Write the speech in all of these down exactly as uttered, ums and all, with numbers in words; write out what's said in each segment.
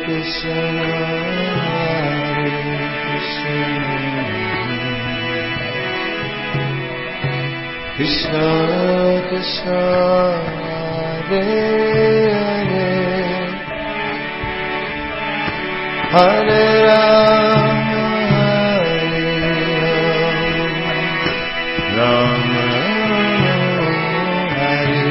Krishna Krishna Hare Hare Hare Rama Hare Rama Hare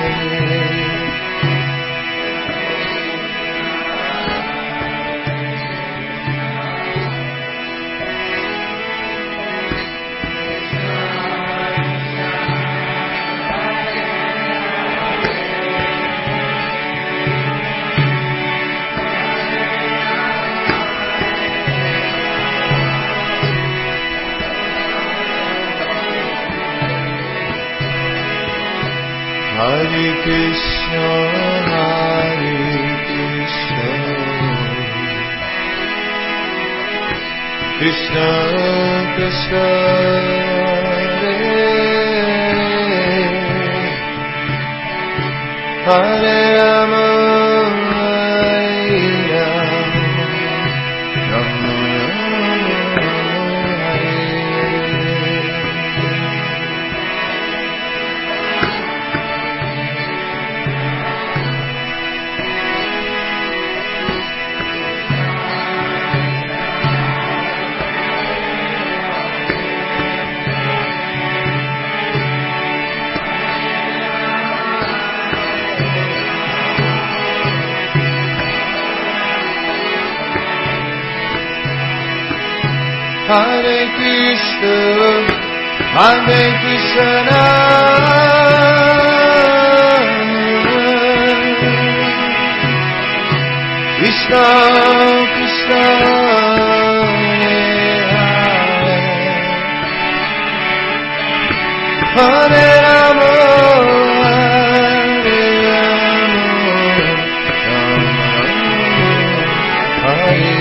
Hare Krishna, Hare Krishna, Krishna Krishna, Hare Hare Rama, Hare Rama, Rama Hare Krishna, Hare Krishna, Krishna Krishna, Hare Rama, Hare Rama, Rama Hare.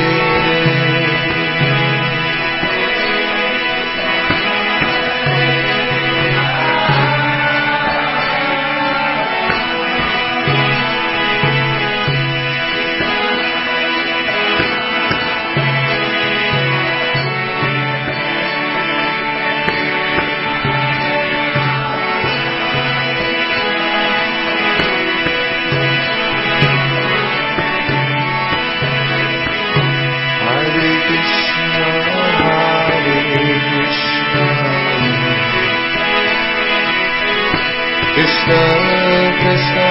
Krishna Krishna,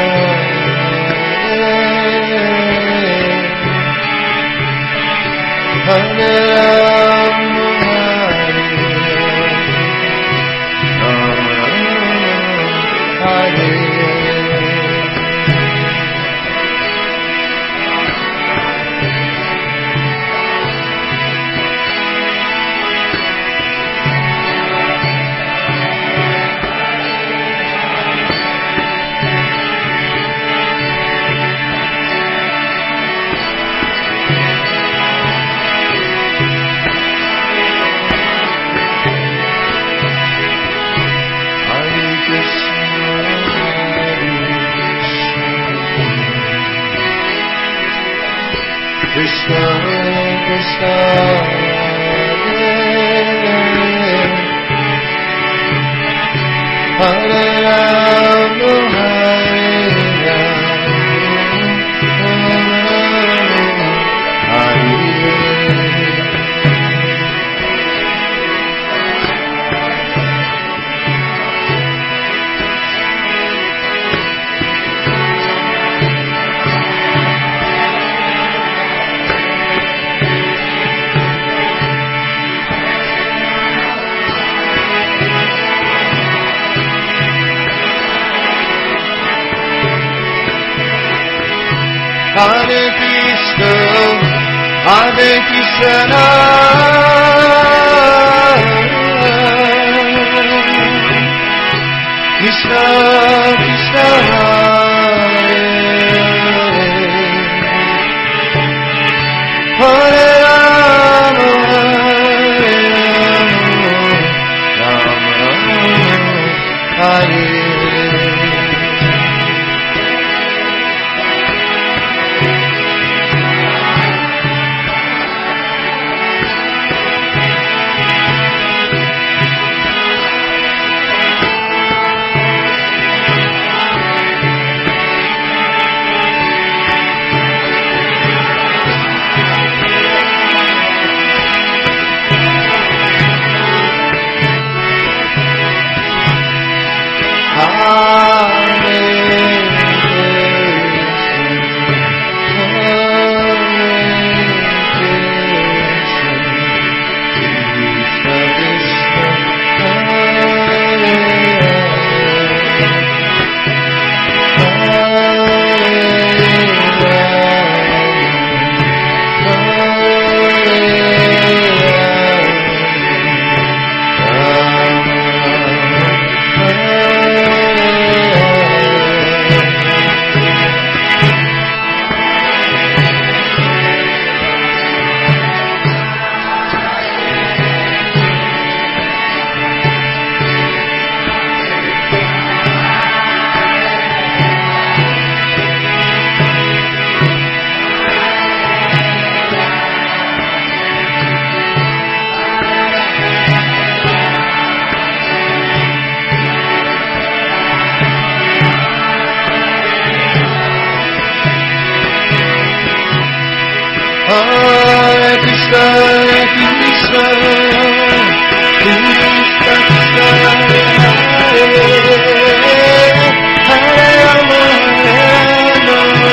Hare Rama, Hare Rama, Hare Krishna Krishna, Hare Rama, Hare Rama, Hare Hare Krishna, Hare Krishna, Krishna Krishna, Hare Rama, Hare Rama, Rama Hare. Krishna, Hare Krishna, Krishna Krishna, Hare Hare, Hare Rama, Hare Rama,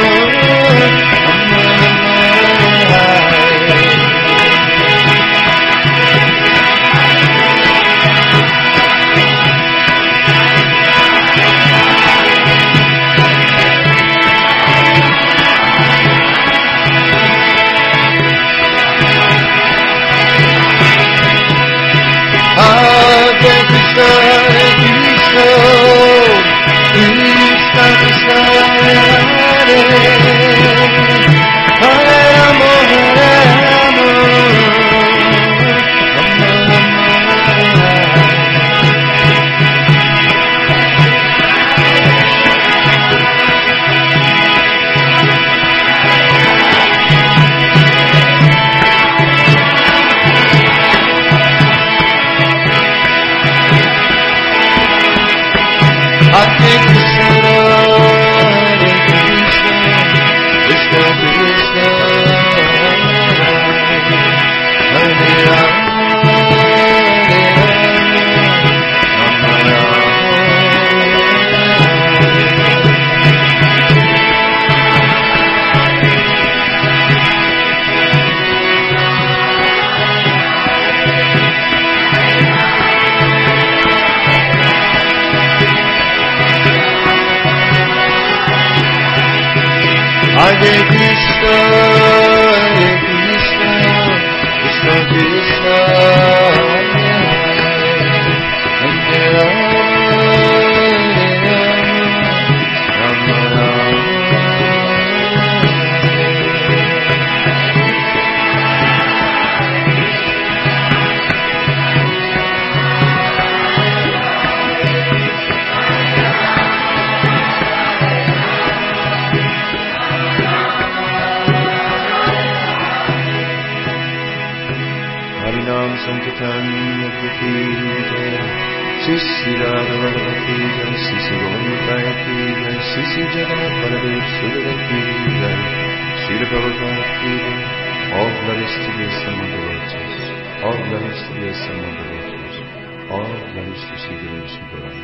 Hare Krishna, Hare Krishna, Krishna Krishna, Hare Rama, Rama Rama. Sankirtan Ki Jai, Shri Shri Radha Madhava Ki Jai, Shri Shri Govinda Ki Jai, Shri Shri Jagannath Baladev Subhadra Ki Jai, Shri Prabhupada Ki Jai. All glories to the Son of the Righteous, all glories to the Son of the Righteous, all glories to Sri Guru Shukrani.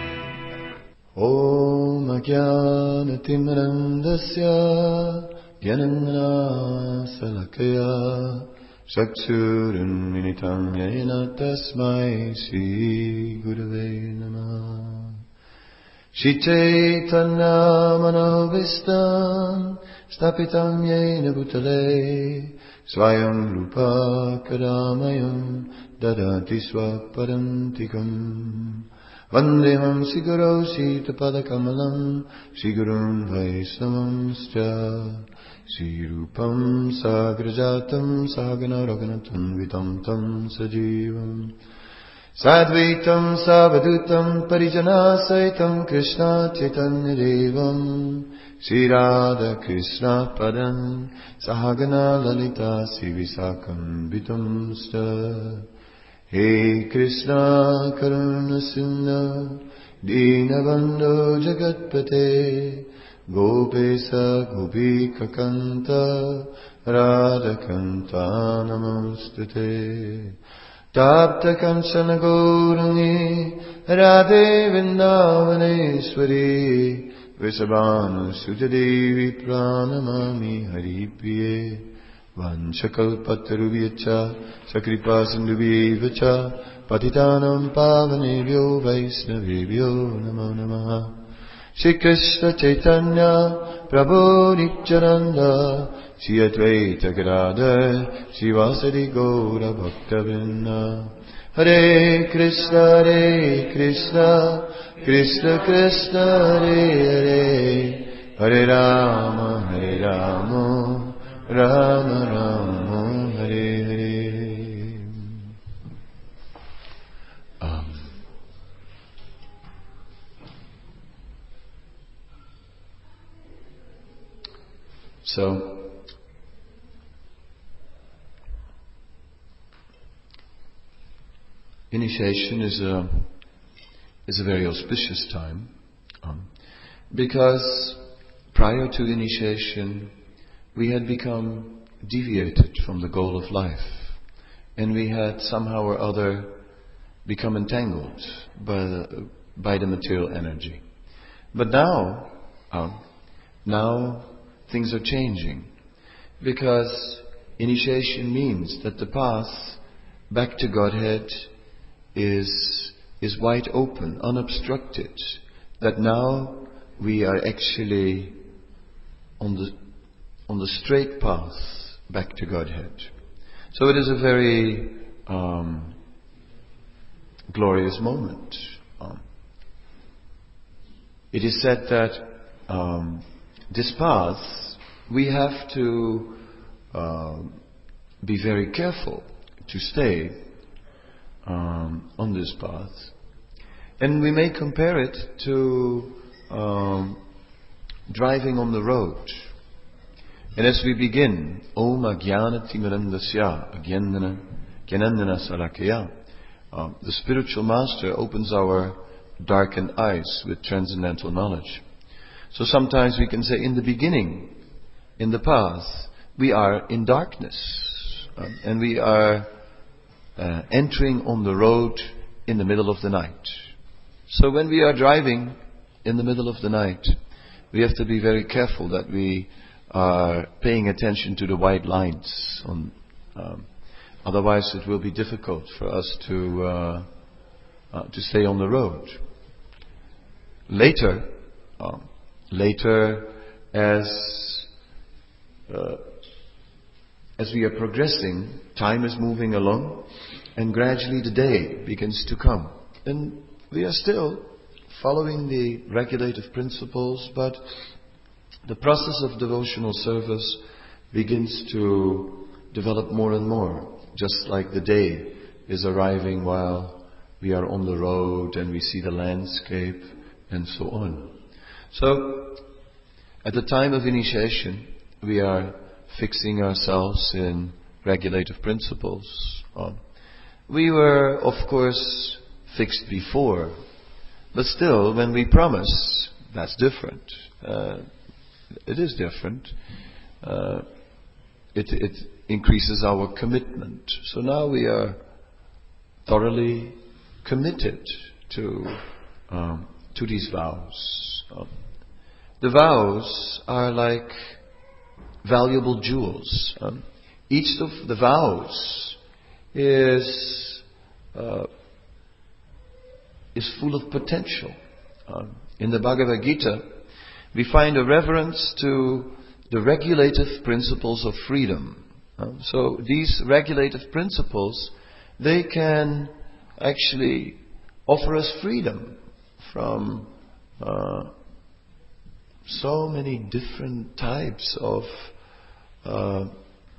Om Ajnana Timrandasya Gyanana Salakaya Chakshurun Minitam Yena Tasmai Shri Gurave Namah. Shri Chaitanya Manovistam Stapitam Yena Bhutale Swayam Rupa Kadamayam Dadati Swapadantikam Vandeham Siguro Sitapadakamalam Sigurun Vaisnavamscha Shri Rupam Sagrajatam Sagana Raghunatam Vitam Tam Sajivam Sadvaitam Savadutam Parijana Saitam Krishna Chaitanya Devam Shri Radha Krishna Padam Sahagana Lalita Sivisakam Vitam Sta. Hey Krishna Karuna Sindhu Dinabandhu Jagatpate Gopesa Gopika Kanta Radha Kanta Namostute Tapta Kanchana Gaurangi Radhe Vrindavaneshwari Vrishabhanu Sujadevi Pranamami Haripriye Vanchakalpatarubhyacha Sakripa Sindhubhyevacha Patitanam Pavanebhyo Vaisnavebhyo Namo Namaha. Shri Krishna Chaitanya Prabhu Nityananda Shri Advaita Gadadhar Shri Vasadi Gaura Bhaktavinda. Hare Krishna Hare Krishna Krishna Krishna Hare Hare Hare Rama Hare Rama Rama Rama Hare Hare. um, So, initiation is a is a very auspicious time, um, because prior to initiation we had become deviated from the goal of life. And we had somehow or other become entangled by the, by the material energy. But now, um, now things are changing. Because initiation means that the path back to Godhead is, is wide open, unobstructed. That now we are actually on the, on the straight path back to Godhead. So it is a very um, glorious moment. Um, it is said that um, this path, we have to um, be very careful to stay um, on this path. And we may compare it to um, driving on the road. And as we begin, Om Ajnana Timirandasya Ajnana Jnanandana Salakaya, the spiritual master opens our darkened eyes with transcendental knowledge. So sometimes we can say in the beginning, in the path, we are in darkness. Um, and we are uh, entering on the road in the middle of the night. So when we are driving in the middle of the night, we have to be very careful that we are paying attention to the white lines. On, um, otherwise it will be difficult for us to, uh, uh, to stay on the road. Later, um, later as uh, as we are progressing, time is moving along, and gradually the day begins to come. And we are still following the regulative principles, but the process of devotional service begins to develop more and more, just like the day is arriving while we are on the road and we see the landscape and so on. So, at the time of initiation, we are fixing ourselves in regulative principles. Um, we were, of course, fixed before, but still, when we promise, that's different. Uh, it is different. Uh, it, it increases our commitment. So now we are thoroughly committed to um, to these vows. Um, the vows are like valuable jewels. Um, each of the vows is uh, is full of potential. Um, in the Bhagavad Gita, we find a reference to the regulative principles of freedom. Um, so these regulative principles, they can actually offer us freedom from uh, so many different types of uh,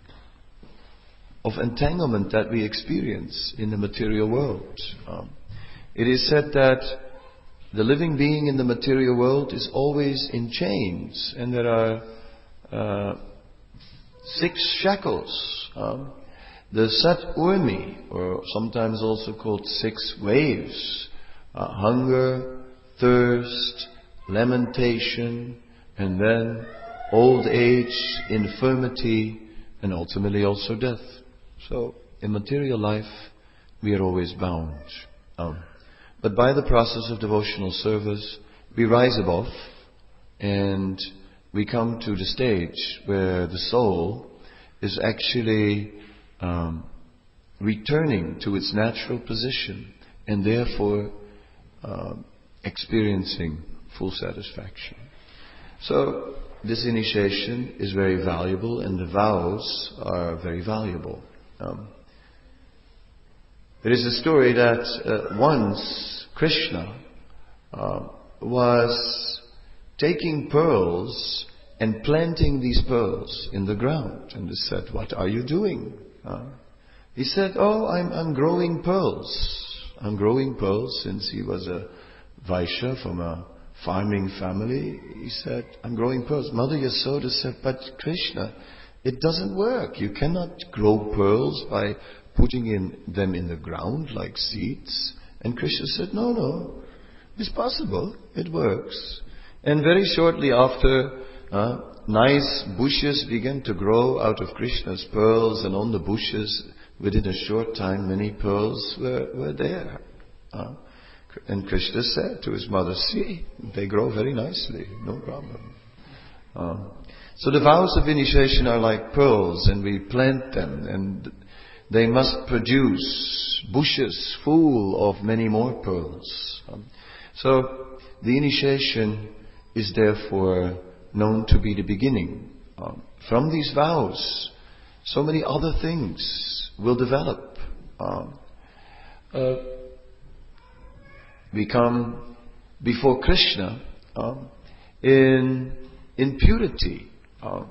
of entanglement that we experience in the material world. Um, it is said that the living being in the material world is always in chains, and there are uh, six shackles. Um, the Sat Urmi, or sometimes also called six waves: uh, hunger, thirst, lamentation, and then old age, infirmity, and ultimately also death. So, in material life, we are always bound. Um, but by the process of devotional service, we rise above, and we come to the stage where the soul is actually um, returning to its natural position, and therefore uh, experiencing full satisfaction. So, this initiation is very valuable, and the vows are very valuable. Um, there is a story that uh, once Krishna uh, was taking pearls and planting these pearls in the ground. And they said, "What are you doing?" Uh, he said, "Oh, I'm, I'm growing pearls. I'm growing pearls," since he was a Vaishya from a farming family. He said, "I'm growing pearls." Mother Yasoda said, "But Krishna, it doesn't work. You cannot grow pearls by putting in them in the ground like seeds." And Krishna said, "No, no, it's possible. It works." And very shortly after, uh, nice bushes began to grow out of Krishna's pearls, and on the bushes, within a short time, many pearls were, were there. Uh, and Krishna said to his mother, see, they grow very nicely, no problem. Uh, so the vows of initiation are like pearls, and we plant them, and they must produce bushes full of many more pearls. Um, so the initiation is therefore known to be the beginning. Um, from these vows, so many other things will develop. Um, uh, we come before Krishna um, in in purity. Um,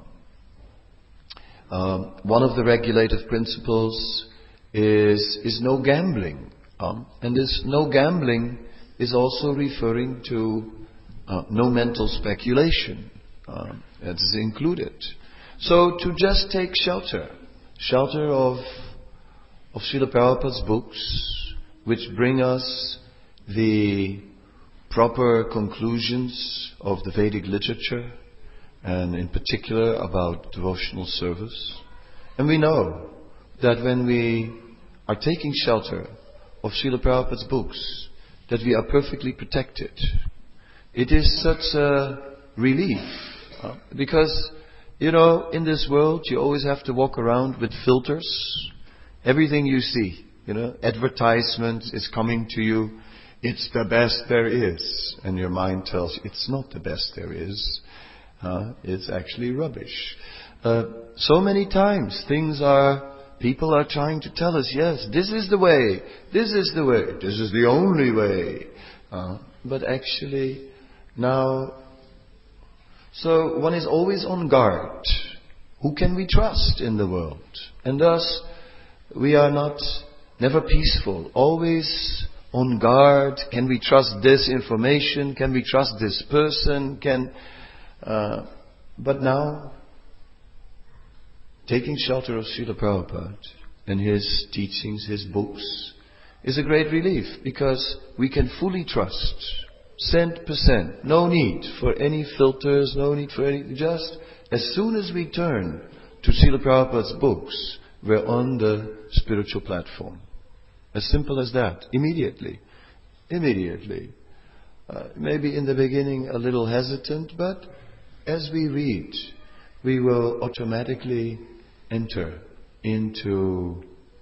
um, one of the regulative principles is is no gambling, um, and this no gambling is also referring to uh, no mental speculation. Um, that is included. So to just take shelter, shelter of of Srila Prabhupada's books, which bring us the proper conclusions of the Vedic literature, and in particular about devotional service. And we know that when we are taking shelter of Srila Prabhupada's books, that we are perfectly protected. It is such a relief, uh, because, you know, in this world you always have to walk around with filters. Everything you see, you know, advertisement is coming to you, it's the best there is. And your mind tells you it's not the best there is. Uh, it's actually rubbish. Uh, so many times things are, people are trying to tell us, yes, this is the way, this is the way, this is the only way. Uh, but actually, now, so one is always on guard. Who can we trust in the world? And thus, we are not, never peaceful, always on guard. Can we trust this information? Can we trust this person? Can, uh, but now, taking shelter of Srila Prabhupada and his teachings, his books, is a great relief, because we can fully trust, cent percent, no need for any filters, no need for any, just as soon as we turn to Srila Prabhupada's books, we're on the spiritual platform. As simple as that. Immediately. Immediately. Uh, maybe in the beginning a little hesitant, but as we read, we will automatically enter into,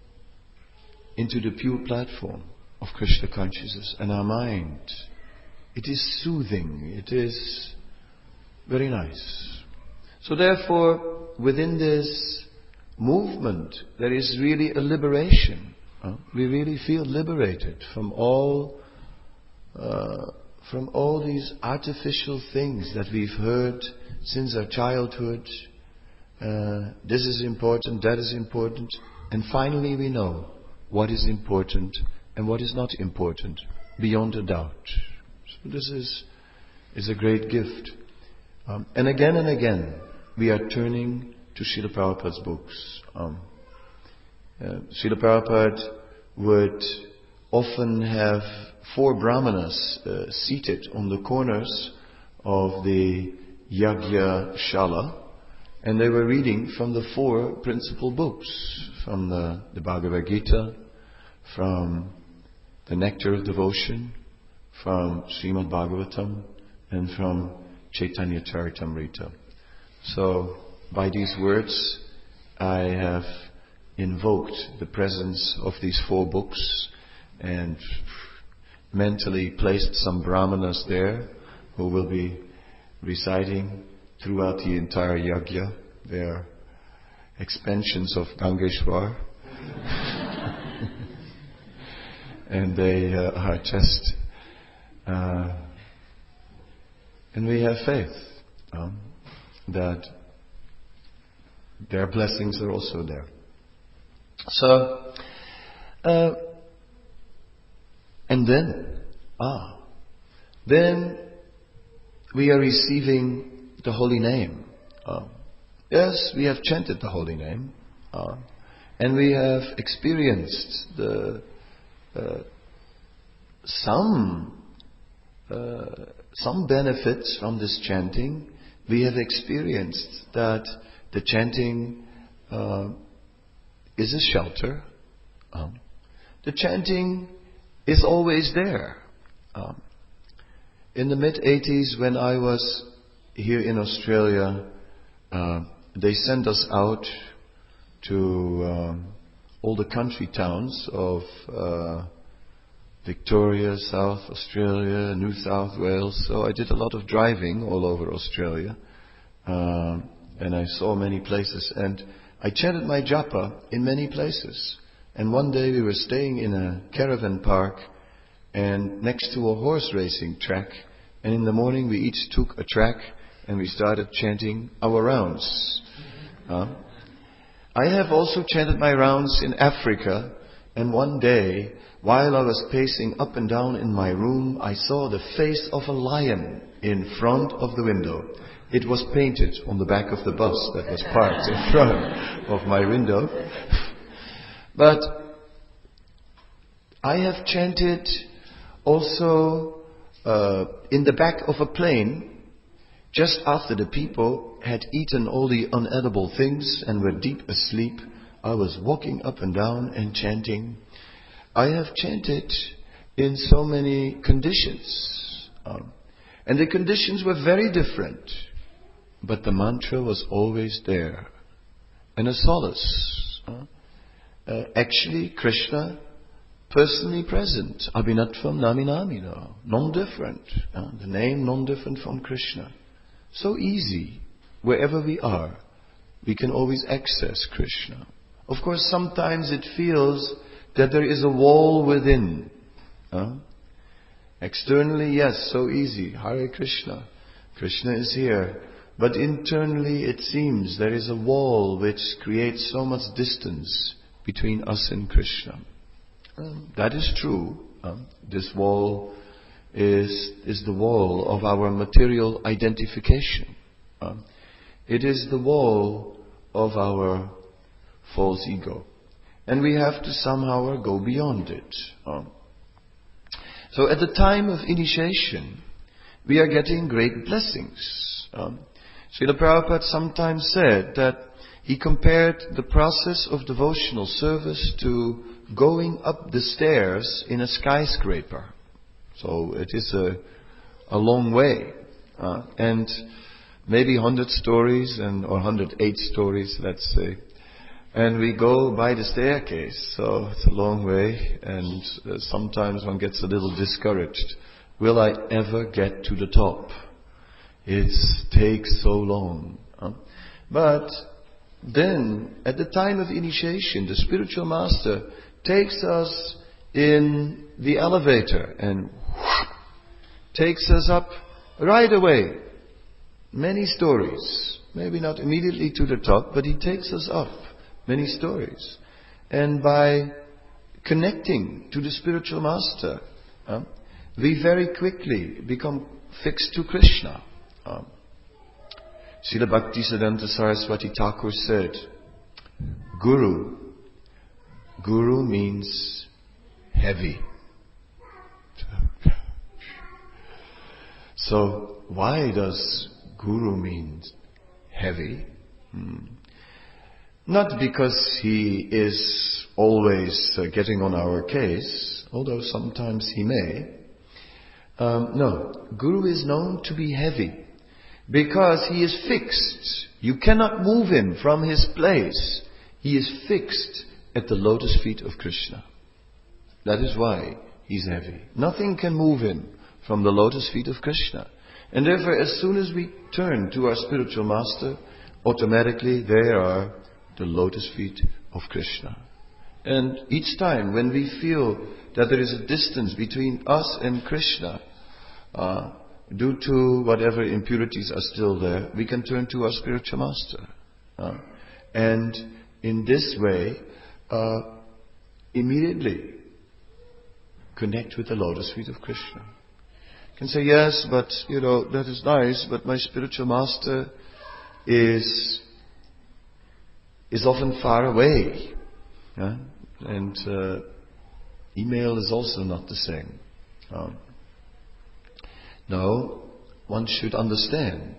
into the pure platform of Krishna consciousness. And our mind, it is soothing. It is very nice. So therefore, within this movement, there is really a liberation. Uh, we really feel liberated from all uh, from all these artificial things that we've heard since our childhood. Uh, this is important, that is important, and finally we know what is important and what is not important, beyond a doubt. So this is is a great gift. Um, and again and again, we are turning to Srila Prabhupada's books. Um, uh, Srila Prabhupada would often have four brahmanas uh, seated on the corners of the Yagya Shala, and they were reading from the four principal books, from the, the Bhagavad Gita, from the Nectar of Devotion, from Srimad Bhagavatam, and from Chaitanya Charitamrita. So, by these words, I have invoked the presence of these four books and mentally placed some brahmanas there who will be reciting throughout the entire yagya their expansions of Gangeshwar. And they uh, are just, uh, and we have faith um, that their blessings are also there. So, uh, and then, ah, then we are receiving the holy name. Uh, yes, we have chanted the holy name, uh, and we have experienced the uh, some uh, some benefits from this chanting, we have experienced that the chanting uh, is a shelter. Um, the chanting is always there. Um, in the mid eighties, when I was here in Australia, uh, they sent us out to um, all the country towns of uh, Victoria, South Australia, New South Wales. So I did a lot of driving all over Australia. Um, and I saw many places. And I chanted my japa in many places. And one day we were staying in a caravan park and next to a horse racing track. And in the morning we each took a track and we started chanting our rounds. Uh, I have also chanted my rounds in Africa. And one day, while I was pacing up and down in my room, I saw the face of a lion in front of the window. It was painted on the back of the bus that was parked in front of my window. But I have chanted also uh, in the back of a plane, just after the people had eaten all the unedible things and were deep asleep. I was walking up and down and chanting. I have chanted in so many conditions. Um, and the conditions were very different. But the mantra was always there. And a solace. Uh, uh, actually, Krishna, personally present. Abhinatvam Naminami. No, non-different. Uh, the name non-different from Krishna. So easy. Wherever we are, we can always access Krishna. Of course, sometimes it feels that there is a wall within. Uh, externally, yes, so easy. Hare Krishna. Krishna is here. But internally, it seems there is a wall which creates so much distance between us and Krishna. Um, that is true. Um, this wall is, is the wall of our material identification. Um, it is the wall of our false ego. And we have to somehow go beyond it. Um, so at the time of initiation, we are getting great blessings. Um, Srila Prabhupada sometimes said that he compared the process of devotional service to going up the stairs in a skyscraper. So it is a, a long way. Uh, and maybe one hundred stories and or one hundred eight stories, let's say. And we go by the staircase, so it's a long way, and uh, sometimes one gets a little discouraged. Will I ever get to the top? It takes so long. Huh? But then, at the time of initiation, the spiritual master takes us in the elevator and whoosh, takes us up right away. Many stories. Maybe not immediately to the top, but he takes us up. Many stories. And by connecting to the spiritual master, uh, we very quickly become fixed to Krishna. Uh, Srila Bhaktisiddhanta Saraswati Thakur said, Guru, Guru means heavy. So why does Guru mean heavy? Hmm. Not because he is always uh, getting on our case, although sometimes he may. Um, no, Guru is known to be heavy because he is fixed. You cannot move him from his place. He is fixed at the lotus feet of Krishna. That is why he's heavy. Nothing can move him from the lotus feet of Krishna. And therefore, as soon as we turn to our spiritual master, automatically there are the lotus feet of Krishna. And each time when we feel that there is a distance between us and Krishna, uh, due to whatever impurities are still there, we can turn to our spiritual master. Uh, and in this way, uh, immediately connect with the lotus feet of Krishna. You can say, yes, but, you know, that is nice, but my spiritual master is is often far away. Yeah? And uh, email is also not the same. Um, no, one should understand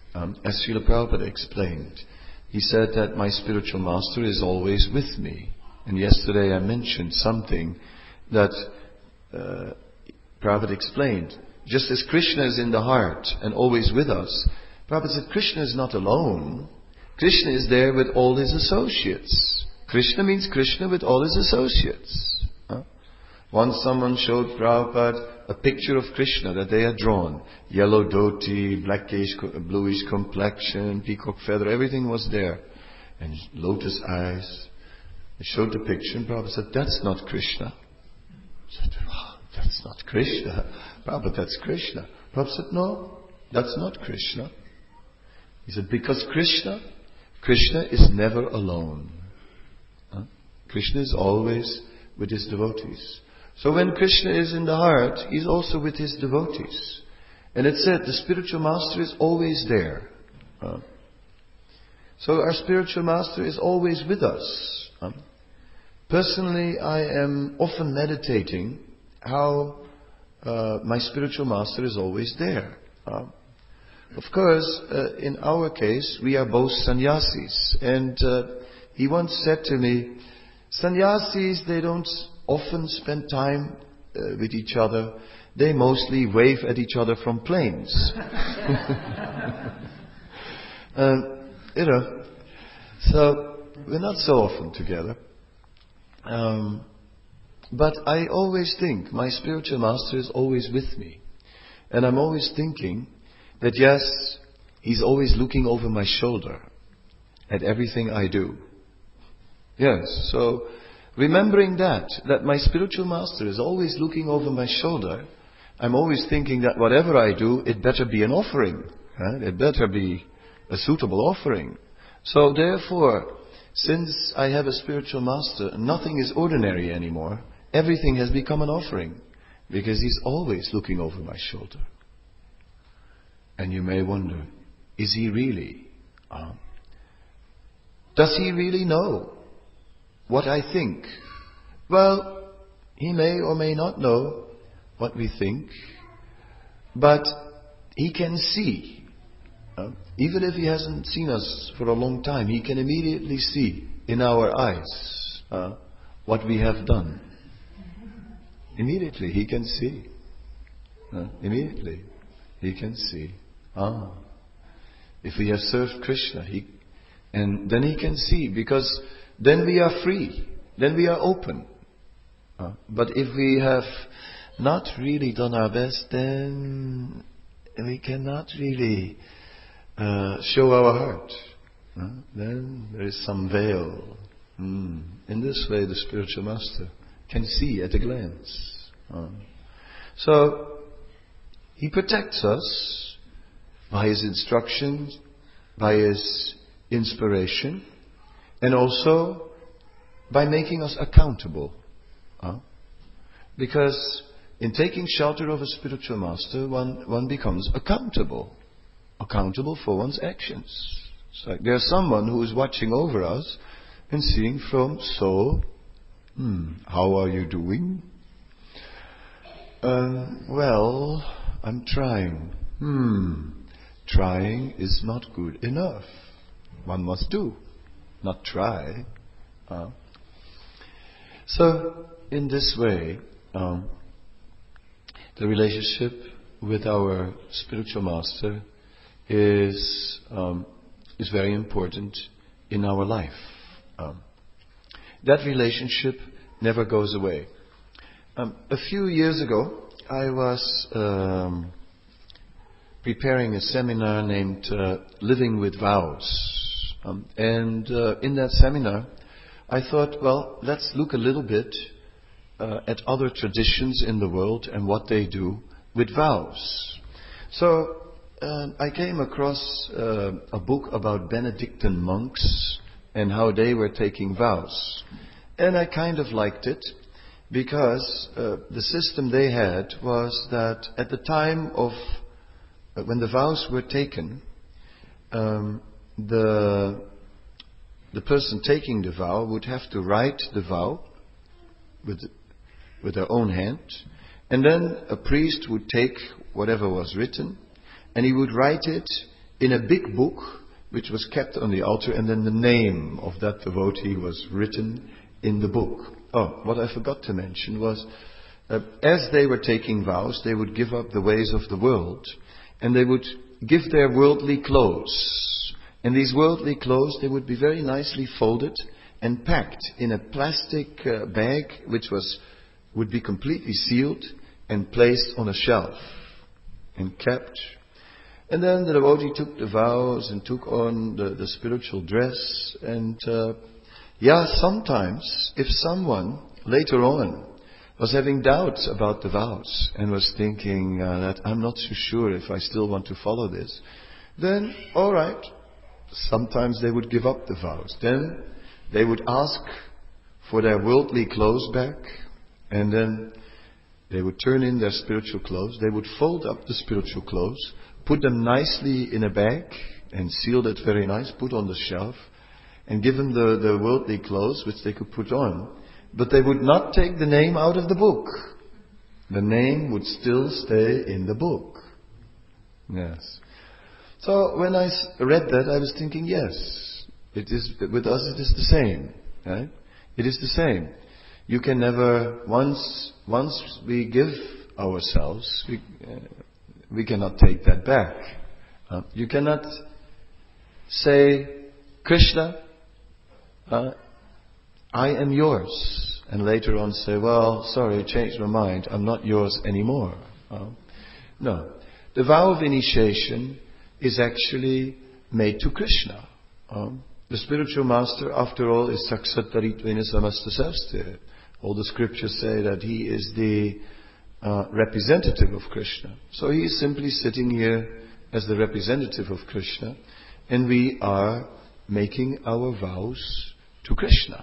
Um, as Srila Prabhupada explained, he said that my spiritual master is always with me. And yesterday I mentioned something that uh, Prabhupada explained. Just as Krishna is in the heart and always with us, Prabhupada said Krishna is not alone. Krishna is there with all his associates. Krishna means Krishna with all his associates. Huh? Once someone showed Prabhupada a picture of Krishna that they had drawn. Yellow dhoti, blackish, bluish complexion, peacock feather, everything was there. And lotus eyes. They showed the picture and Prabhupada said, that's not Krishna. I said, wow, that's not Krishna. Prabhupada, that's Krishna. Prabhupada said, no, that's not Krishna. He said, because Krishna, Krishna is never alone. Huh? Krishna is always with his devotees. So when Krishna is in the heart, he's also with his devotees. And it said, the spiritual master is always there. Huh? So our spiritual master is always with us. Huh? Personally, I am often meditating how uh, my spiritual master is always there. Uh, of course, uh, in our case, we are both sannyasis. And uh, he once said to me, sannyasis, they don't often spend time uh, with each other. They mostly wave at each other from planes. um, you know, so we're not so often together. Um, but I always think my spiritual master is always with me. And I'm always thinking that yes, he's always looking over my shoulder at everything I do. Yes, so remembering that, that my spiritual master is always looking over my shoulder, I'm always thinking that whatever I do, it better be an offering. Right? It better be a suitable offering. So therefore, since I have a spiritual master, nothing is ordinary anymore. Everything has become an offering. Because he's always looking over my shoulder. And you may wonder, is he really? Uh, does he really know what I think? Well, he may or may not know what we think. But he can see. Uh, even if he hasn't seen us for a long time, he can immediately see in our eyes uh, what we have done. Immediately he can see. Uh, immediately he can see. Ah, if we have served Krishna, he, and then he can see, because then we are free, then we are open. Uh, but if we have not really done our best, then we cannot really uh, show our heart. Uh, then there is some veil. Mm. In this way, the spiritual master can see at a glance. Uh, so he protects us by his instructions, by his inspiration, and also by making us accountable. Uh, because in taking shelter of a spiritual master, one, one becomes accountable. Accountable for one's actions. It's like there's someone who is watching over us and seeing from, so, hmm, how are you doing? Uh, well, I'm trying. Hmm. Trying is not good enough. One must do, not try. Uh, so, in this way, um, the relationship with our spiritual master is um, is very important in our life. Um, that relationship never goes away. Um, a few years ago, I was Um, preparing a seminar named uh, Living with Vows. Um, and uh, in that seminar, I thought, well, let's look a little bit uh, at other traditions in the world and what they do with vows. So uh, I came across uh, a book about Benedictine monks and how they were taking vows. And I kind of liked it because uh, the system they had was that at the time of when the vows were taken, um, the the person taking the vow would have to write the vow with with their own hand, and then a priest would take whatever was written, and he would write it in a big book which was kept on the altar, and then the name of that devotee was written in the book. Oh, what I forgot to mention was, uh, as they were taking vows, they would give up the ways of the world, and they would give their worldly clothes. And these worldly clothes, they would be very nicely folded and packed in a plastic uh, bag, which was would be completely sealed and placed on a shelf and kept. And then the devotee took the vows and took on the, the spiritual dress. And uh, yeah, sometimes if someone later on was having doubts about the vows and was thinking uh, that I'm not so sure if I still want to follow this, then all right, sometimes they would give up the vows. Then they would ask for their worldly clothes back, and then they would turn in their spiritual clothes. They would fold up the spiritual clothes, put them nicely in a bag and seal it very nice, put on the shelf, and give them the, the worldly clothes which they could put on. But they would not take the name out of the book. The name would still stay in the book. Yes. So when I read that, I was thinking, yes, it is with us. It is the same. Right? It is the same. You can never once once we give ourselves, we, uh, we cannot take that back. Uh, you cannot say, Krishna, uh, I am yours, and later on say, well, sorry, I changed my mind, I'm not yours anymore. Uh, no. The vow of initiation is actually made to Krishna. Uh, the spiritual master, after all, is Saksat Taritveena Samastasavste. All the scriptures say that he is the uh, representative of Krishna. So he is simply sitting here as the representative of Krishna, and we are making our vows to Krishna.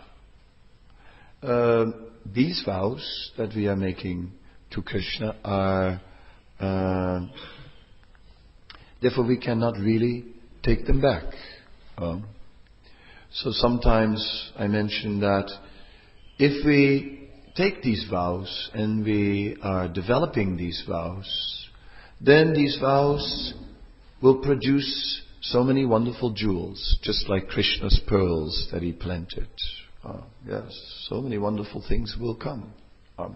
Uh, these vows that we are making to Krishna are, uh, therefore we cannot really take them back. Uh, so sometimes I mention that if we take these vows and we are developing these vows, then these vows will produce so many wonderful jewels, just like Krishna's pearls that he planted. Uh, yes, so many wonderful things will come. Um,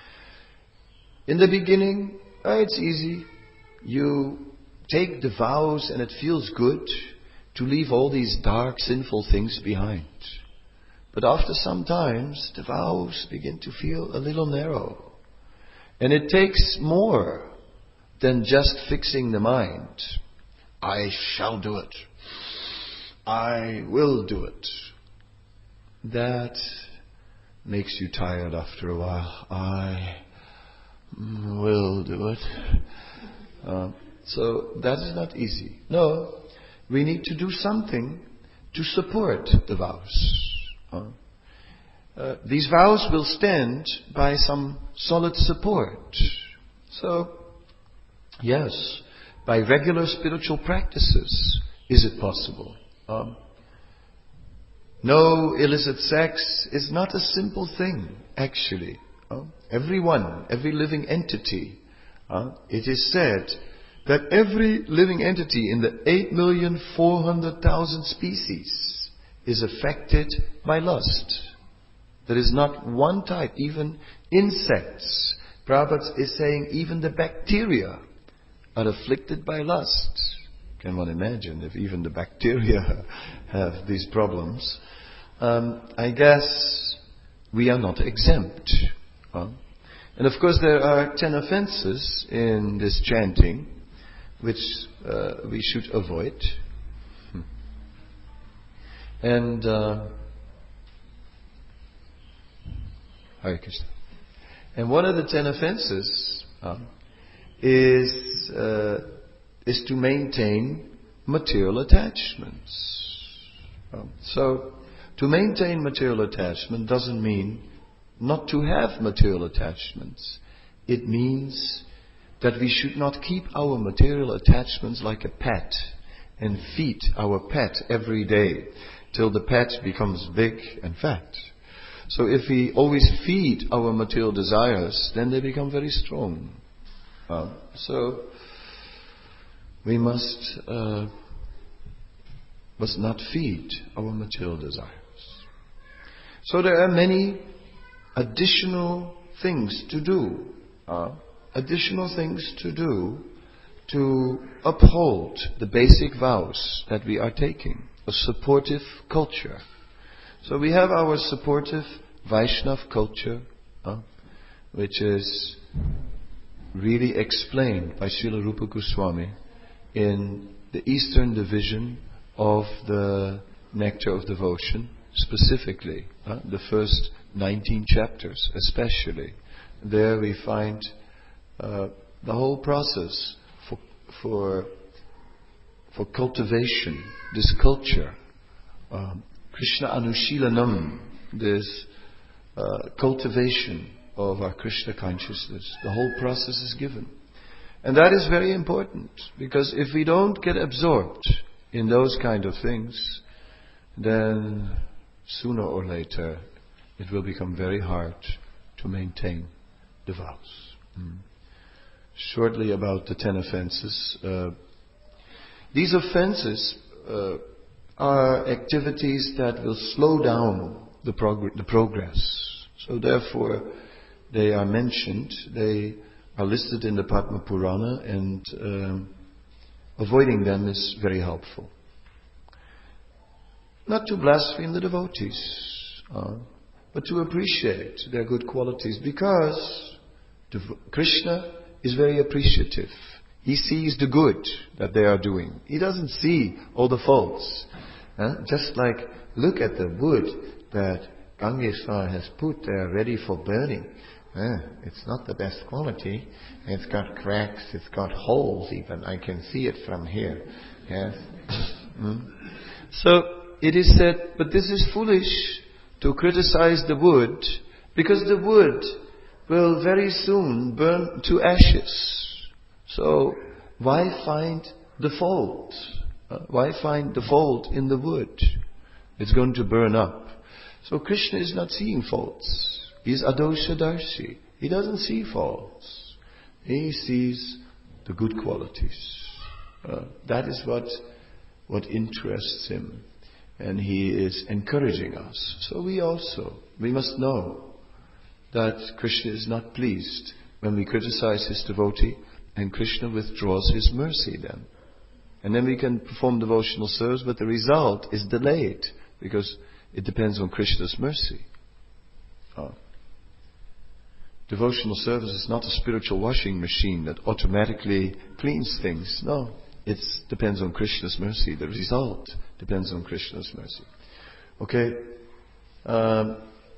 in the beginning, uh, it's easy. You take the vows and it feels good to leave all these dark, sinful things behind. But after some times, the vows begin to feel a little narrow. And it takes more than just fixing the mind. I shall do it. I will do it. That makes you tired after a while. I will do it. Uh, so that is not easy. No, we need to do something to support the vows. Uh, uh, these vows will stand by some solid support. So, yes, by regular spiritual practices is it possible. Um, No illicit sex is not a simple thing, actually. Uh, everyone, every living entity, uh, it is said that every living entity in the eight million four hundred thousand species is affected by lust. There is not one type, even insects. Prabhupada is saying even the bacteria are afflicted by lust. Can one imagine if even the bacteria have these problems? Um, I guess we are not exempt. Uh, and of course there are ten offenses in this chanting which uh, we should avoid. Hmm. And uh, Hare Krishna. And one of the ten offenses uh, is uh, is to maintain material attachments. Um, so, to maintain material attachment doesn't mean not to have material attachments. It means that we should not keep our material attachments like a pet and feed our pet every day till the pet becomes big and fat. So if we always feed our material desires, then they become very strong. Uh, so we must uh, must not feed our material desires. So there are many additional things to do, uh, additional things to do to uphold the basic vows that we are taking, a supportive culture. So we have our supportive Vaishnav culture, uh, which is really explained by Srila Rupa Goswami in the Eastern division of the Nectar of Devotion, specifically, uh, the first nineteen chapters especially. There we find uh, the whole process for, for, for cultivation, this culture, um, Krishna Anushilanam, this uh, cultivation of our Krishna consciousness. The whole process is given. And that is very important, because if we don't get absorbed in those kind of things, then sooner or later it will become very hard to maintain the vows. Mm. Shortly about the ten offenses. Uh, these offenses uh, are activities that will slow down the, prog- the progress. So therefore they are mentioned, they are listed in the Padma Purana, and um, avoiding them is very helpful. Not to blaspheme the devotees, uh, but to appreciate their good qualities, because dev- Krishna is very appreciative. He sees the good that they are doing. He doesn't see all the faults. Uh, just like, look at the wood that Gangeswar has put there ready for burning. Uh, it's not the best quality. It's got cracks, it's got holes even. I can see it from here. Yes. mm. So it is said, but this is foolish to criticize the wood, because the wood will very soon burn to ashes. So why find the fault? Uh, why find the fault in the wood? It's going to burn up. So Krishna is not seeing faults. He is Adoshadarshi. He doesn't see faults. He sees the good qualities. Uh, that is what what interests him. And he is encouraging us. So we also, we must know that Krishna is not pleased when we criticize his devotee, and Krishna withdraws his mercy then. And then we can perform devotional service, but the result is delayed, because it depends on Krishna's mercy. Uh, Devotional service is not a spiritual washing machine that automatically cleans things. No, it depends on Krishna's mercy. The result depends on Krishna's mercy. Okay. Um,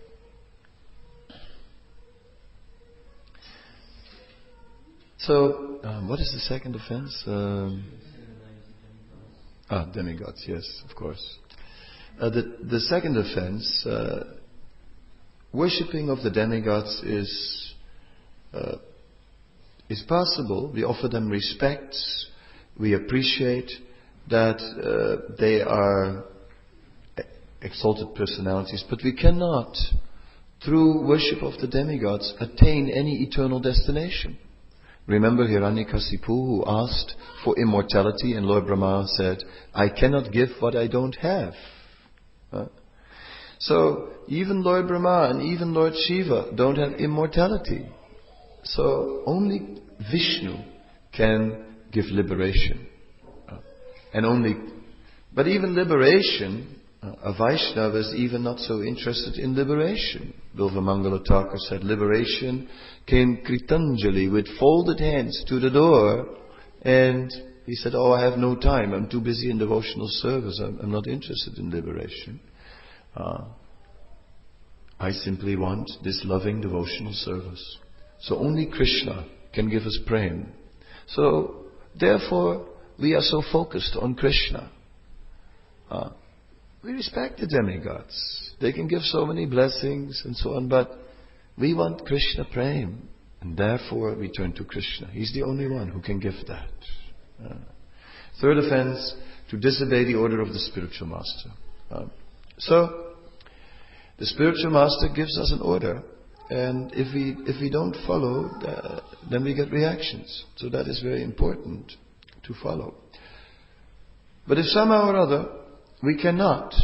so, um, what is the second offense? Um, ah, demigods. Yes, of course. Uh, the the second offense. Uh, Worshipping of the demigods is uh, is possible. We offer them respect. We appreciate that uh, they are exalted personalities, but we cannot, through worship of the demigods, attain any eternal destination. Remember Hiranyakasipu, who asked for immortality, and Lord Brahma said, "I cannot give what I don't have." Uh, So even Lord Brahma and even Lord Shiva don't have immortality. So only Vishnu can give liberation. Uh, and only, but even liberation, uh, a Vaishnava is even not so interested in liberation. Bilvamangala Thakur said, liberation came Kritanjali with folded hands to the door, and he said, "Oh, I have no time. I'm too busy in devotional service. I'm, I'm not interested in liberation." Uh, I simply want this loving devotional service. So only Krishna can give us prema. So therefore we are so focused on Krishna. Uh, we respect the demigods. They can give so many blessings and so on, but we want Krishna prema, and therefore we turn to Krishna. He's the only one who can give that. Uh, third offense, to disobey the order of the spiritual master. Uh, So, the spiritual master gives us an order, and if we if we don't follow, uh, then we get reactions. So that is very important to follow. But if somehow or other we cannot,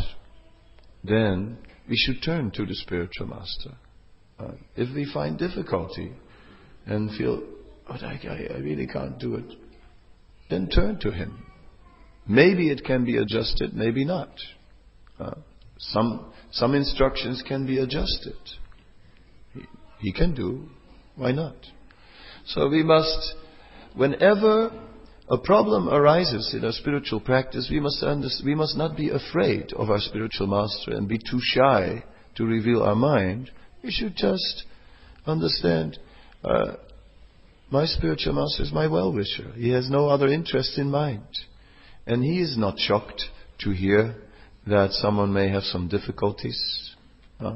then we should turn to the spiritual master. Uh, if we find difficulty and feel, oh, I, I really can't do it, then turn to him. Maybe it can be adjusted, maybe not. Uh, some some instructions can be adjusted. He, he can do. Why not? So we must, whenever a problem arises in our spiritual practice, we must under, we must not be afraid of our spiritual master and be too shy to reveal our mind. We should just understand, uh, my spiritual master is my well-wisher. He has no other interest in mind. And he is not shocked to hear that someone may have some difficulties. Uh,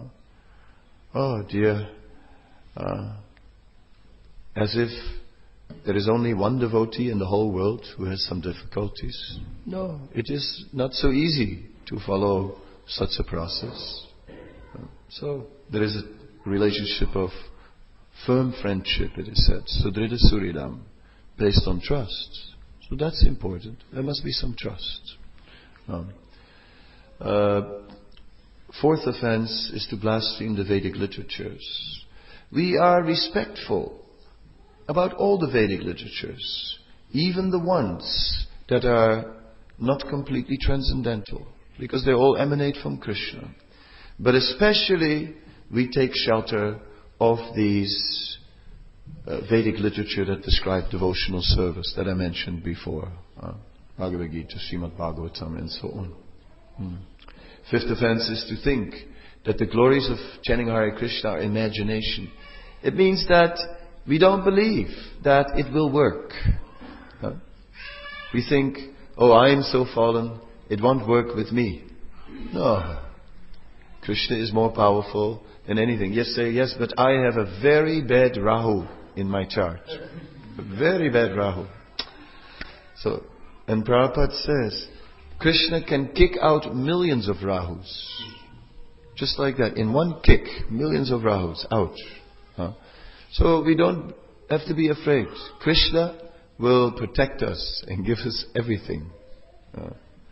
oh dear. Uh, as if there is only one devotee in the whole world who has some difficulties. No, it is not so easy to follow such a process. Uh, so there is a relationship of firm friendship, it is said, Sudrida Suridam, based on trust. So that's important. There must be some trust. Um, uh, fourth offense is to blaspheme the Vedic literatures. We are respectful about all the Vedic literatures, even the ones that are not completely transcendental, because they all emanate from Krishna. But especially we take shelter of these uh, Vedic literature that describe devotional service that I mentioned before. Uh, Bhagavad Gita, Srimad Bhagavatam and so on. Hmm. Fifth offense is to think that the glories of chanting Hare Krishna are imagination. It means that we don't believe that it will work. Uh, we think, oh, I am so fallen, it won't work with me. No. Krishna is more powerful than anything. Yes, say yes, but I have a very bad Rahu in my chart. A very bad Rahu. So, and Prabhupada says, Krishna can kick out millions of Rahus. Just like that. In one kick, millions of Rahus out. Huh? So we don't have to be afraid. Krishna will protect us and give us everything. Uh,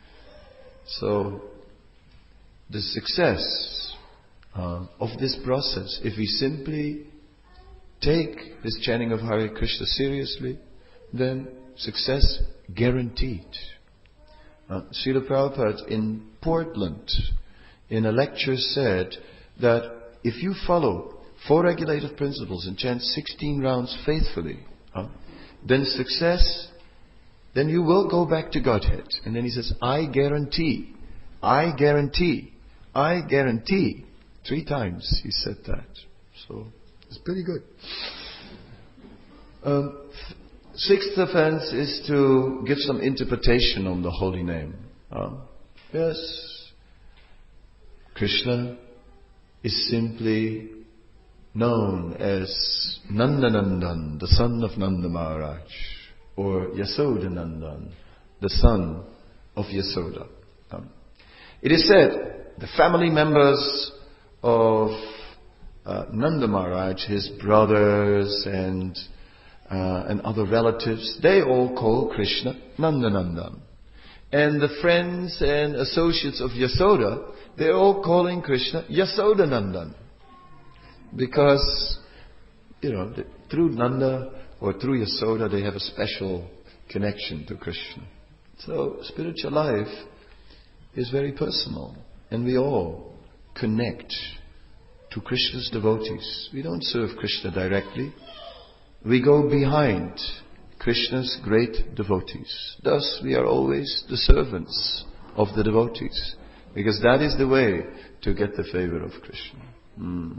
so, the success uh, of this process, if we simply take this chanting of Hare Krishna seriously, then success guaranteed. Uh, Srila Prabhupada in Portland, in a lecture, said that if you follow four regulative principles and chant sixteen rounds faithfully, uh, then success, then you will go back to Godhead. And then he says, I guarantee, I guarantee, I guarantee. Three times he said that. So, it's pretty good. Um, sixth offense is to give some interpretation on the holy name. Uh, yes, Krishna is simply known as Nandanandan, the son of Nanda Maharaj, or Yasodanandan, the son of Yasoda. Um, it is said the family members of uh, Nanda Maharaj, his brothers and uh, and other relatives, they all call Krishna Nandanandan. And the friends and associates of Yasoda, they're all calling Krishna Yasodanandan. Because, you know, through Nanda or through Yasoda, they have a special connection to Krishna. So, spiritual life is very personal. And we all connect to Krishna's devotees. We don't serve Krishna directly. We go behind Krishna's great devotees. Thus, we are always the servants of the devotees. Because that is the way to get the favor of Krishna. Hmm.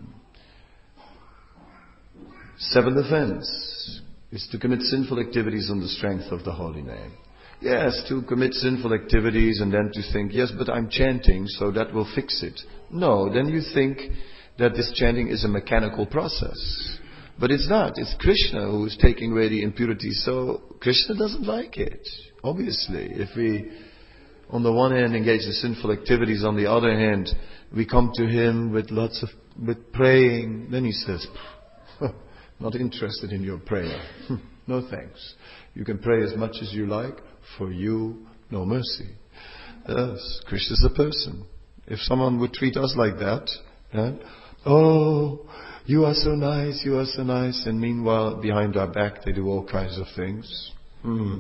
Seventh offense is to commit sinful activities on the strength of the holy name. Yes, to commit sinful activities and then to think, yes, but I'm chanting, so that will fix it. No, then you think that this chanting is a mechanical process. But it's not. It's Krishna who is taking away the impurities, so Krishna doesn't like it. Obviously, if we, on the one hand, engage in sinful activities, on the other hand, we come to Him with lots of, with praying, then He says, not interested in your prayer. No thanks. You can pray as much as you like. For you, no mercy. Yes, Krishna is a person. If someone would treat us like that, yeah, oh, you are so nice, you are so nice, and meanwhile behind our back they do all kinds of things. Hmm.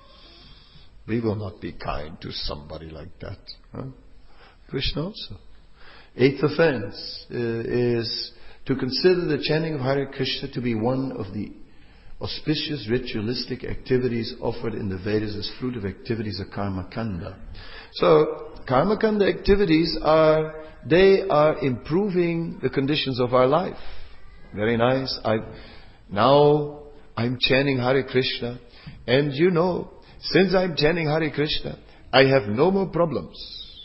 We will not be kind to somebody like that. Huh? Krishna also. Eighth offense uh, is to consider the chanting of Hare Krishna to be one of the auspicious ritualistic activities offered in the Vedas as fruit of activities of Karma Kanda. So, Karma Kanda activities are, they are improving the conditions of our life. Very nice. I now I'm chanting Hare Krishna, and you know, since I'm chanting Hare Krishna, I have no more problems.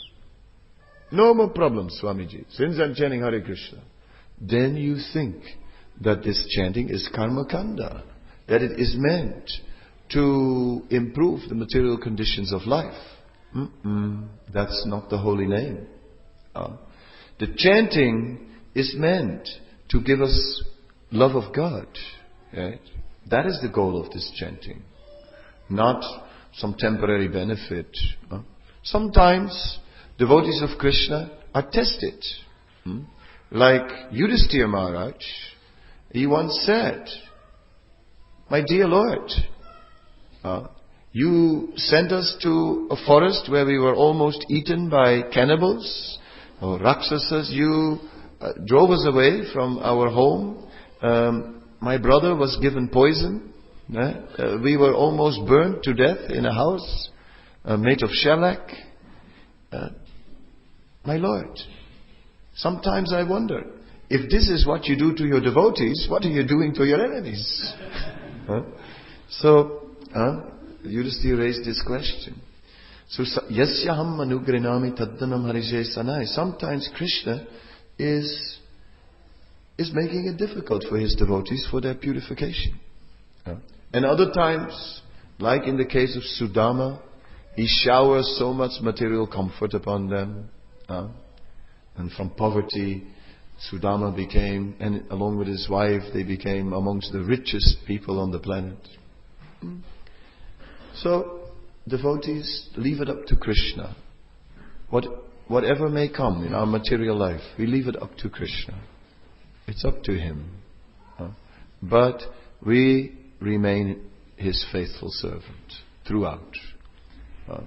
No more problems, Swamiji, since I'm chanting Hare Krishna. Then you think that this chanting is Karma Kanda, that it is meant to improve the material conditions of life. Mm-mm, that's not the holy name. Uh, the chanting is meant to give us love of God. Right? That is the goal of this chanting. Not some temporary benefit. Uh, sometimes devotees of Krishna are tested. Hmm? Like Yudhisthira Maharaj, he once said, "My dear Lord, uh, you sent us to a forest where we were almost eaten by cannibals or Rakshasas. You uh, drove us away from our home. Um, my brother was given poison. Eh? Uh, we were almost burned to death in a house uh, made of shellac. Uh, my Lord, sometimes I wonder, if this is what you do to your devotees, what are you doing to your enemies?" Huh? So, uh, Yudhisthira raised this question. So, yasyaham anugrinami taddanam harishe sanai. Sometimes Krishna is is making it difficult for his devotees for their purification. Uh, and other times, like in the case of Sudama, he showers so much material comfort upon them. Uh, and from poverty, Sudama became, and along with his wife, they became amongst the richest people on the planet. Mm. So, devotees, leave it up to Krishna. What, whatever may come in our material life, we leave it up to Krishna. It's up to him. Uh, but we remain his faithful servant throughout. Uh,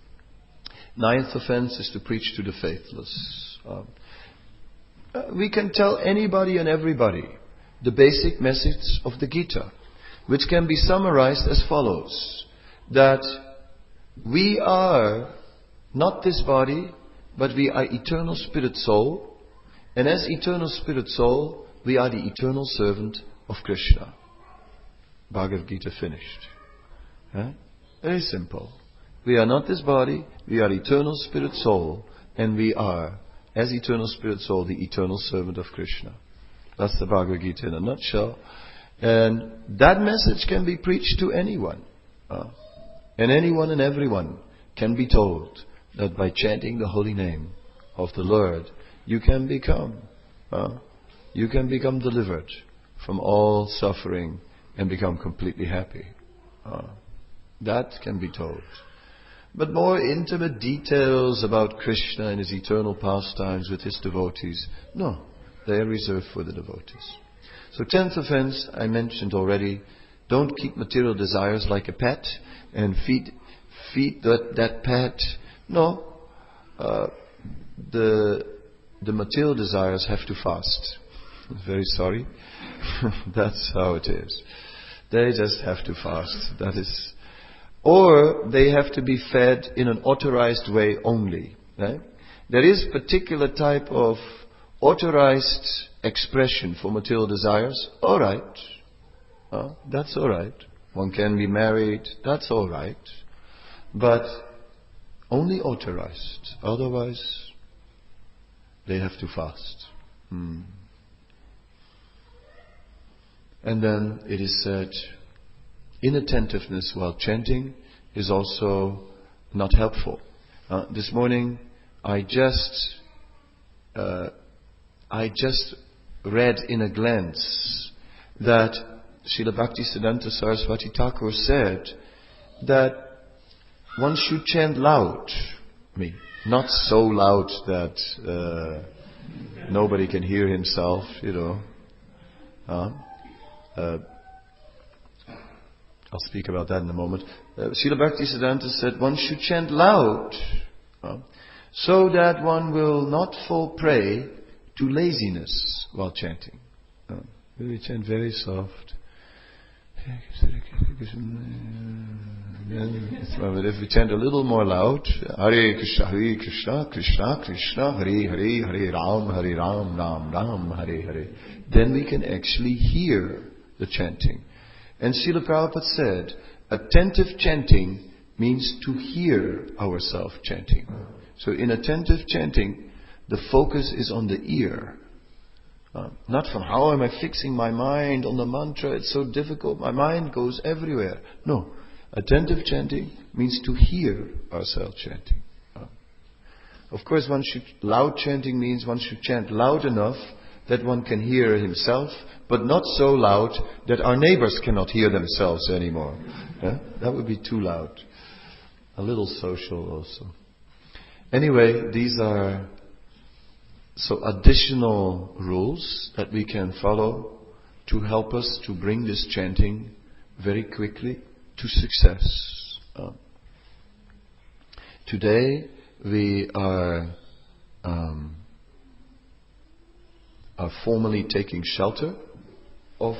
ninth offense is to preach to the faithless. Uh, uh, we can tell anybody and everybody the basic message of the Gita, which can be summarized as follows: that we are not this body, but we are eternal spirit soul, and as eternal spirit soul, we are the eternal servant of Krishna. Bhagavad Gita finished. Huh? Very simple. We are not this body, we are eternal spirit soul, and we are, as eternal spirit soul, the eternal servant of Krishna. That's the Bhagavad Gita in a nutshell. And that message can be preached to anyone. Uh, and anyone and everyone can be told that by chanting the holy name of the Lord, you can become, uh, you can become delivered from all suffering and become completely happy. Uh, that can be told. But more intimate details about Krishna and his eternal pastimes with his devotees, no, they are reserved for the devotees. So tenth offense, I mentioned already, don't keep material desires like a pet and feed feed that, that pet. No, uh, the the material desires have to fast. Very sorry. That's how it is. They just have to fast. That is, or they have to be fed in an authorized way only. Right? There is particular type of authorized expression for material desires. All right, uh, that's all right. One can be married. That's all right, but only authorized. Otherwise, they have to fast. Hmm. And then it is said, inattentiveness while chanting is also not helpful. Uh, this morning, I just, uh, I just read in a glance that Srila Bhaktisiddhanta Saraswati Thakur said that one should chant loud me. Not so loud that uh, nobody can hear himself, you know. Uh, uh, I'll speak about that in a moment. Uh, Srila Bhaktisiddhanta said one should chant loud uh, so that one will not fall prey to laziness while chanting. Uh, we chant very soft. But if we chant a little more loud, Hare Krishna, Hare Krishna, Krishna Krishna, Hare Hare, Hare Ram, Hare Ram, Ram Ram, Hare Hare, then we can actually hear the chanting. And Srila Prabhupada said, attentive chanting means to hear ourselves chanting. So in attentive chanting, the focus is on the ear. Uh, not from how am I fixing my mind on the mantra, it's so difficult, my mind goes everywhere. No, attentive chanting means to hear ourselves chanting. Uh, of course, one should, loud chanting means one should chant loud enough that one can hear himself, but not so loud that our neighbors cannot hear themselves anymore. Yeah? That would be too loud. A little social also. Anyway, these are so additional rules that we can follow to help us to bring this chanting very quickly to success. Uh, today we are um, are formally taking shelter of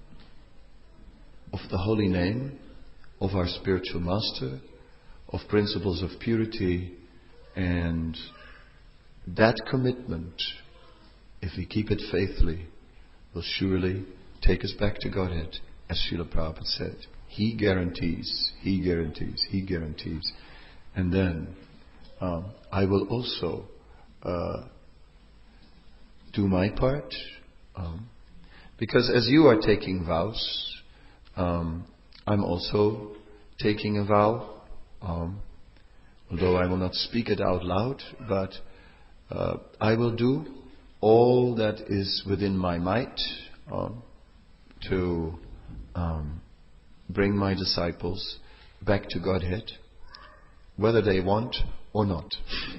of the holy name, of our spiritual master, of principles of purity, and that commitment, if we keep it faithfully, will surely take us back to Godhead, as Srila Prabhupada said. He guarantees, He guarantees, He guarantees. And then um, I will also uh, do my part, um, because as you are taking vows, um, I'm also taking a vow, um, although I will not speak it out loud, but Uh, I will do all that is within my might um, to um, bring my disciples back to Godhead, whether they want or not.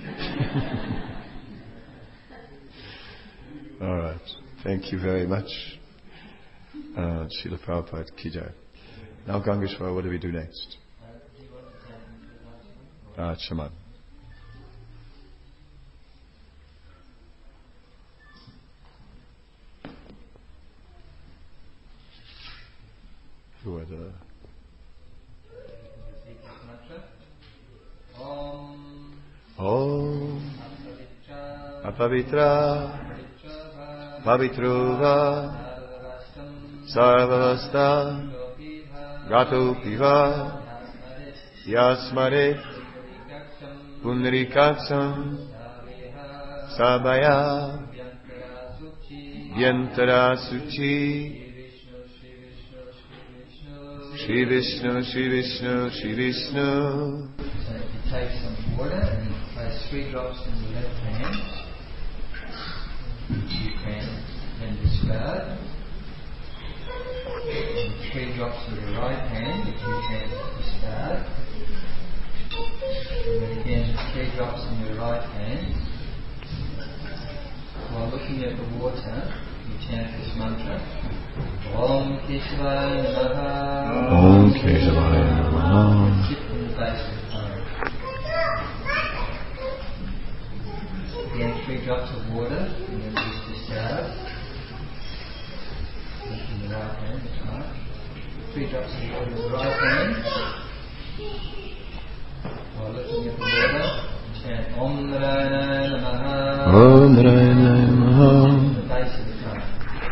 All right. Thank you very much. Uh, Srila Prabhupada Ki Jai. Now, Gangeshwar, what do we do next? Uh, Shaman. Who are the... Om Apavitra Pavitrova Sarvavasta Gato Piva Yasmare Punrikaksam Sabaya Vyantara Suchi Shri Vishnu, Shri Vishnu, Shri Vishnu. So if you take some water and you place three drops in the left hand, you can then discard. And three drops in the right hand, which you can discard. And then again, three drops in your right hand. While looking at the water, you chant this mantra. Om Keshavaya Namaha. Om Keshavaya Namaha. Tip in the base of the tongue. Again, three drops of water, and then just discard. In the right hand, that's right. Three drops of water in the right hand. While looking at the water, chant Om Narayana Namaha. Om Narayana Namaha. In the base of the tongue.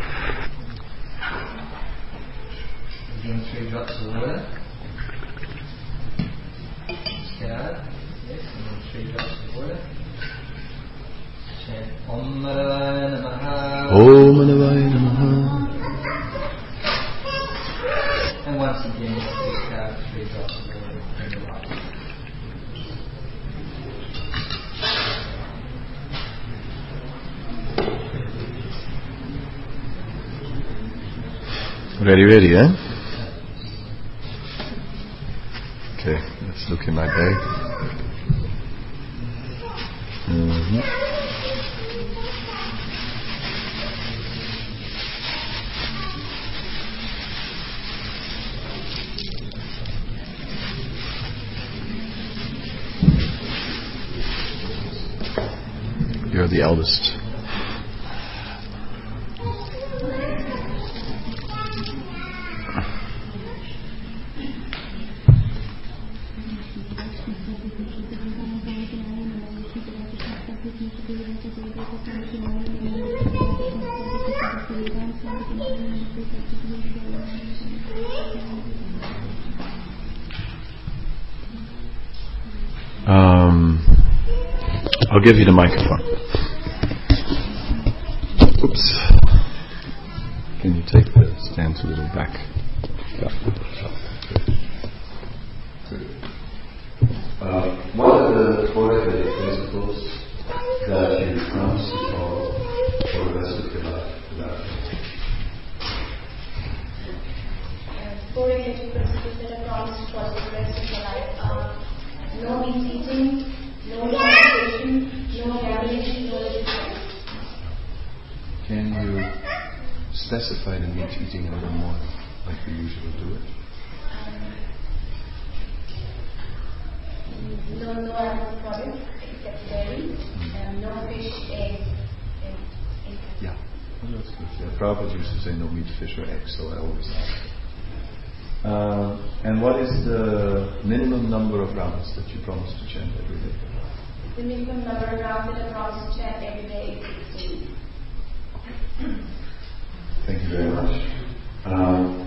Again, three drops of water. Discard. Yes, and then three drops of water. Chant Om Narayana Namaha. Om Narayana Namaha. And once again, discard three drops of water in the right. Ready, ready, eh? Okay, let's look in my bag. You're the eldest. Um, I'll give you the microphone. Oops. Can you take the stand a little back? Yeah. Uh, what are the four ethical principles that you promise to follow for the rest of your life? Four ethical principles that I promise to follow for the rest of my life are no meat eating, no fornication, no gambling, no religion. Can you specify the meat eating a little more, like we usually do it? Um, no, no animal products except dairy, mm-hmm. um, no fish, eggs, and insects. Yeah, well, that's good. Yeah, Prabhupada used to say no meat, fish, or eggs, so I always ask it. Uh, and what is the minimum number of rounds that you promise to chant every day? The minimum number of rounds that I promise to chant every day is sixteen. Thank you very much. Um,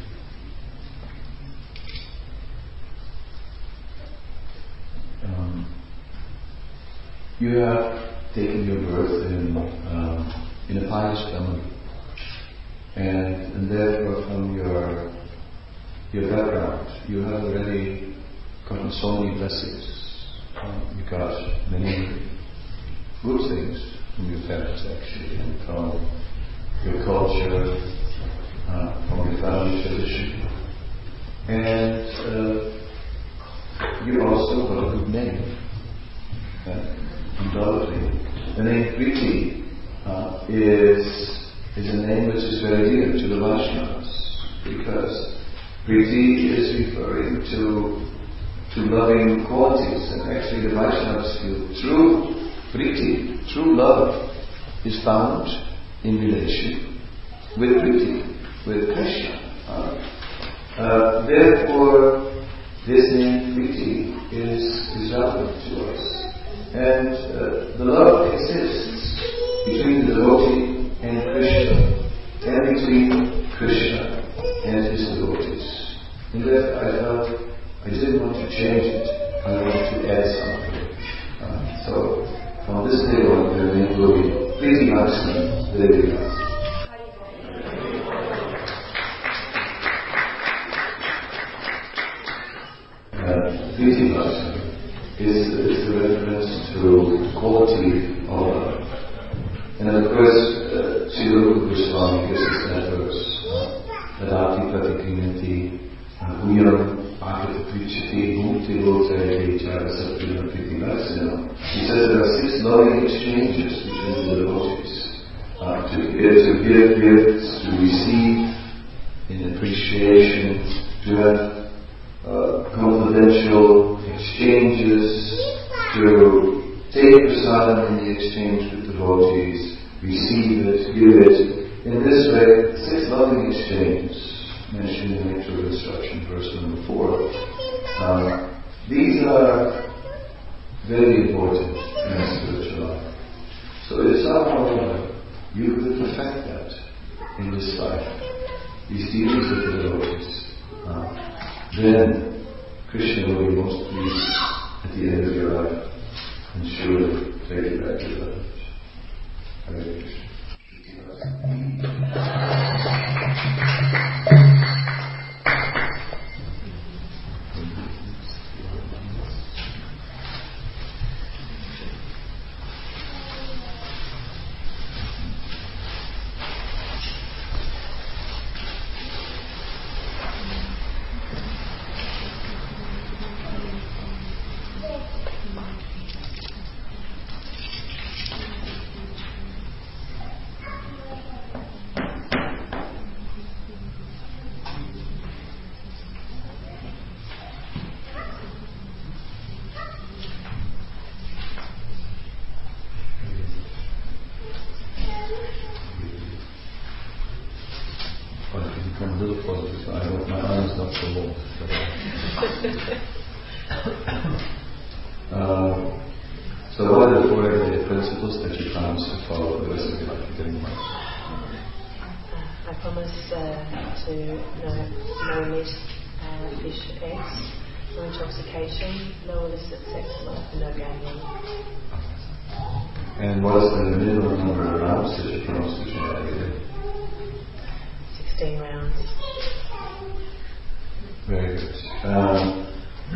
um, you have taken your birth in um, in a pious family, and, and therefore from your your background, you have already gotten so many blessings. Um, you got many good things from your parents, actually, and from your culture, uh, from your family tradition, and uh, you also got a good name, uh, undoubtedly. The name Priti uh, is is a name which is very dear to the Vaishnavas, because Priti is referring to to loving qualities, and actually the Vaishnavas feel true Priti, true love, is found in relation with Priti, with Krishna. Uh, uh, therefore, this name Priti is, is relevant to us. And uh, the love exists between the devotee and Krishna, and between Krishna and his devotees. And therefore I felt I didn't want to change it, I wanted to add something. Uh, so, from this day on, the name will be Priti Lakshmi Devika. Priti Lakshmi is, is a reference to quality of love. And of course, uh, Srila Rupa Goswami gives us that verse, Adati Pratikrinati Huyam Akata Prichati Mukti Lotai Jara Saprina Priti Lakshmi. He says there are six loving exchanges between the devotees. Uh, to, give, to give gifts, to receive in appreciation, to have uh, confidential exchanges, to take prasadam in the exchange with devotees, receive it, give it. In this way, six loving exchanges mentioned in Nectar of Instruction, verse number four. Uh, these are very important in our spiritual life. So if somehow you could perfect that in this life, these dealings with the devotees, uh, then Krishna will be most pleased at the end of your life and surely take you back to the village. Hare Krishna. become a little positive. I hope my arm is not so long. uh, so what are the four everyday principles that you promise to follow the rest of your life? Getting money? I promise uh, to no, no meat, uh, fish, eggs, no intoxication, no illicit sex life, and no gambling. And what is the minimum number of rounds that you promise to chant every day? Sixteen rounds. Very good. Um,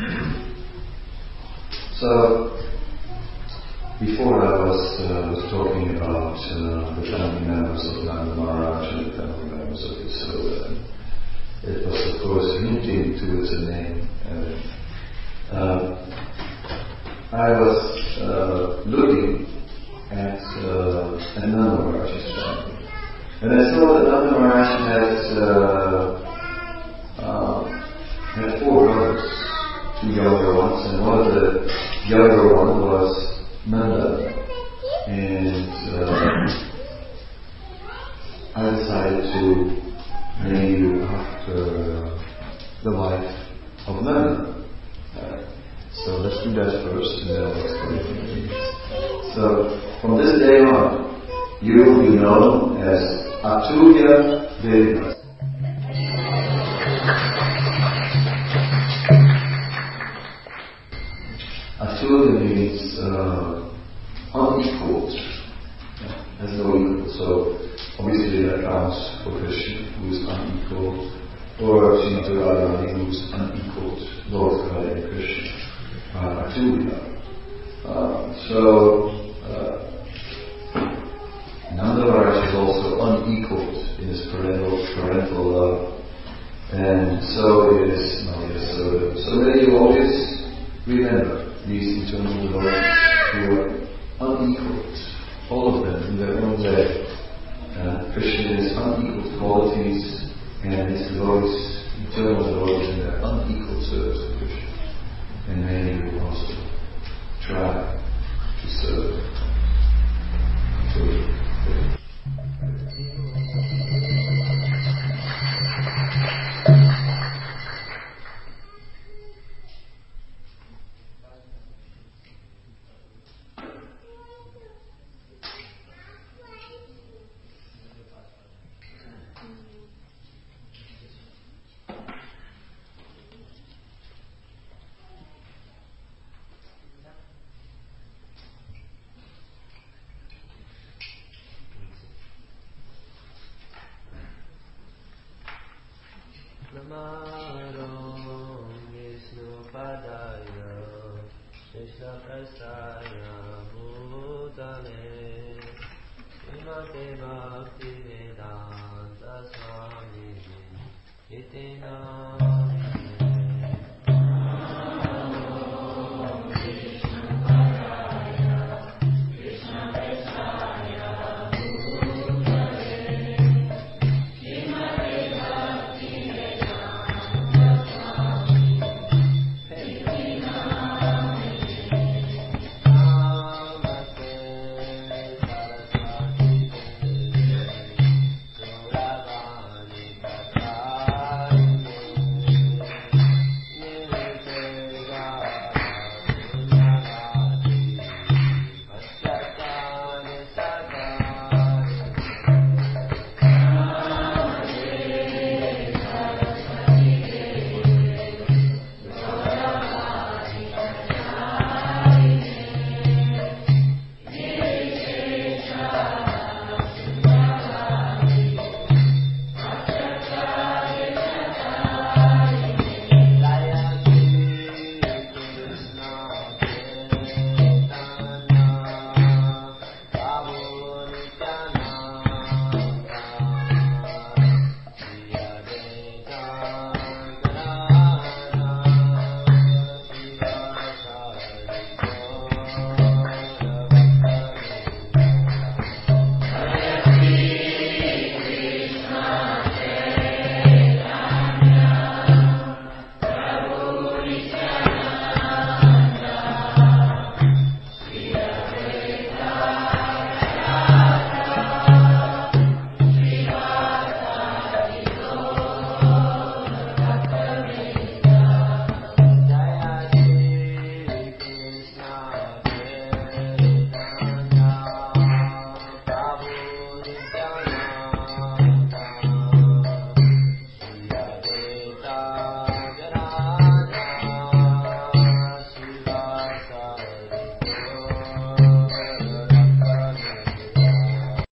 so, before I was, uh, was talking about uh, the family members of Nanda Maharaj and the family members of Yasoda. It was, of course, hinting towards a name. Uh, uh, I was uh, looking at uh, Nanda Maharaj's family, and I saw that Nanda Maharaj had uh, uh, had four brothers, two younger ones, and one of the younger one was Nanda, and uh, I decided to name you after uh, the wife of Nanda. Uh, so let's do that first, and then I'll explain. So from this day on, you will be known as Atulya Devi. Atulya means uh, unequaled, yeah, as no equal. So obviously that counts for Krishna, who is unequaled, or Srimati Radharani, who is unequaled. Both Radha and Krishna are Atulya. Uh, so uh, Nanda Maharaj is also unequaled in his parental parental love, and so is Maya Yasoda. So may you always remember these eternal devotees who are unequaled, all of them in their own way. Uh, Krishna is unequal qualities, and his devotees, eternal devotees, in their unequal service to Krishna. And may you also try to serve to Bhakti Vedanta Swami Itina